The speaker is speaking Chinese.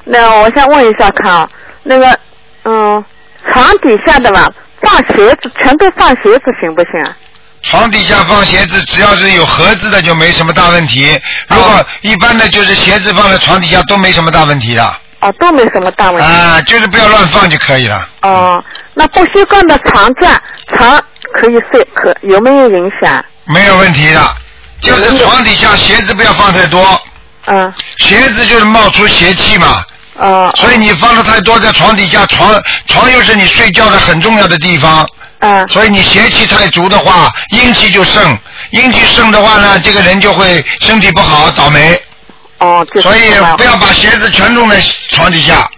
那我想问一下看啊，那个床底下的吧，放鞋子全都放鞋子行不行啊？ 床底下放鞋子，只要是有盒子的就没什么大问题。如果一般的就是鞋子放在床底下都没什么大问题的。 哦，都没什么大问题。 啊，就是不要乱放就可以了。 哦，那不习惯的床可以睡，有没有影响？ 没有问题的，就是床底下鞋子不要放太多。鞋子就是冒出邪气嘛。所以你放的太多在床底下，床又是你睡觉的很重要的地方。所以你邪气太足的话，阴气就盛，阴气盛的话呢，这个人就会身体不好，倒霉。所以不要把鞋子全弄在床底下。